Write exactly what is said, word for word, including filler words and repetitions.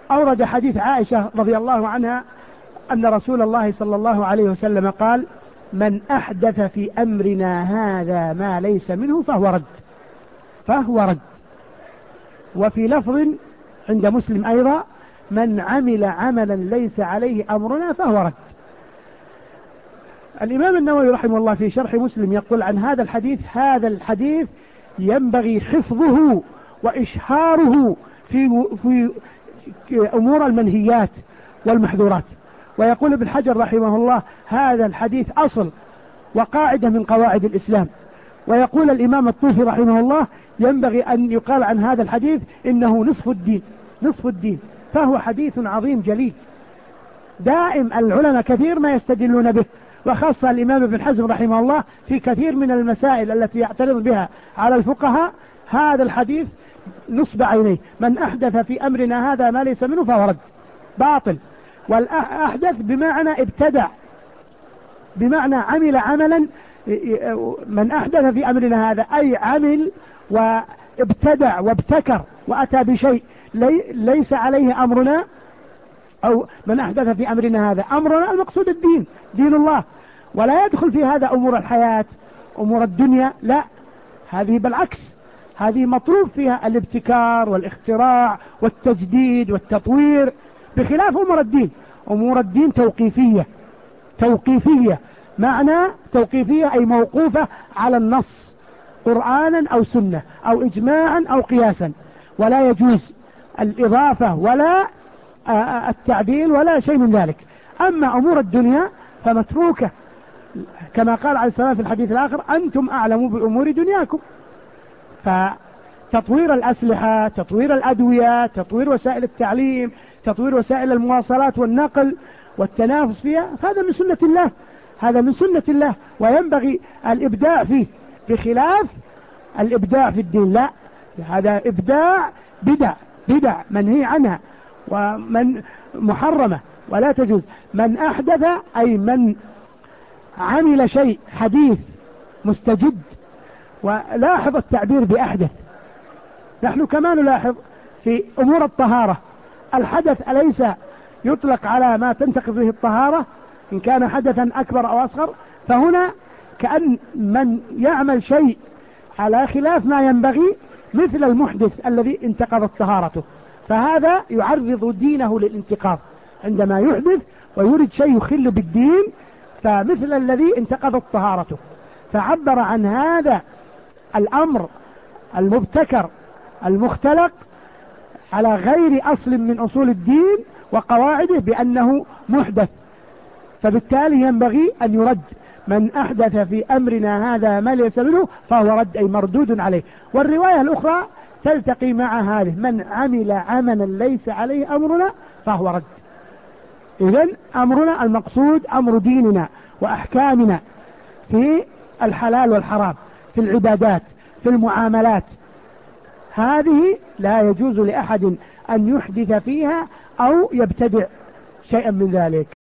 أورد حديث عائشة رضي الله عنها أن رسول الله صلى الله عليه وسلم قال: من أحدث في أمرنا هذا ما ليس منه فهو رد، فهو رد. وفي لفظ عند مسلم أيضا: من عمل عملا ليس عليه أمرنا فهو رد. الإمام النووي رحمه الله في شرح مسلم يقول عن هذا الحديث: هذا الحديث ينبغي حفظه وإشهاره في في أمور المنهيات والمحظورات. ويقول ابن حجر رحمه الله: هذا الحديث أصل وقاعدة من قواعد الإسلام. ويقول الإمام الطوفي رحمه الله: ينبغي أن يقال عن هذا الحديث إنه نصف الدين، نصف الدين. فهو حديث عظيم جليل، دائم العلماء كثير ما يستدلون به، وخاصة الإمام ابن حزم رحمه الله في كثير من المسائل التي يعترض بها على الفقهاء. هذا الحديث نصب عينيه: من أحدث في أمرنا هذا ما ليس منه فهو رد، باطل. والأحدث بمعنى ابتدع، بمعنى عمل عملا. من أحدث في أمرنا هذا أي عمل وابتدع وابتكر وأتى بشيء لي ليس عليه أمرنا، أو من أحدث في أمرنا هذا أمرنا، المقصود الدين، دين الله. ولا يدخل في هذا أمور الحياة، أمور الدنيا، لا، هذه بالعكس، هذه مطلوب فيها الابتكار والاختراع والتجديد والتطوير، بخلاف أمور الدين. أمور الدين توقيفية، توقيفية معنى توقيفية أي موقوفة على النص، قرآنا أو سنة أو إجماعا أو قياسا، ولا يجوز الإضافة ولا التعديل ولا شيء من ذلك. أما أمور الدنيا فمتروكة، كما قال عليه السلام في الحديث الآخر: أنتم أعلموا بأمور دنياكم. فتطوير الأسلحة، تطوير الأدوية، تطوير وسائل التعليم، تطوير وسائل المواصلات والنقل والتنافس فيها، هذا من سنة الله، هذا من سنة الله، وينبغي الإبداع فيه، بخلاف الإبداع في الدين، لا، هذا إبداع بدع، بدع منهي عنها ومن محرمة ولا تجوز. من أحدث أي من عمل شيء حديث مستجد. ولاحظ التعبير بأحدث، نحن كما نلاحظ في أمور الطهارة الحدث أليس يطلق على ما تنتقض به الطهارة إن كان حدثا أكبر أو أصغر؟ فهنا كأن من يعمل شيء على خلاف ما ينبغي مثل المحدث الذي انتقضت طهارته، فهذا يعرض دينه للانتقاض عندما يحدث ويريد شيء يخل بالدين، فمثل الذي انتقضت طهارته. فعبر عن هذا الأمر المبتكر المختلق على غير أصل من أصول الدين وقواعده بأنه محدث، فبالتالي ينبغي أن يرد. من أحدث في أمرنا هذا ما ليس منه فهو رد، أي مردود عليه. والرواية الأخرى تلتقي مع هذه: من عمل عملا ليس عليه أمرنا فهو رد. إذن أمرنا المقصود أمر ديننا وأحكامنا في الحلال والحرام، في العبادات، في المعاملات، هذه لا يجوز لأحد أن يحدث فيها أو يبتدع شيئا من ذلك.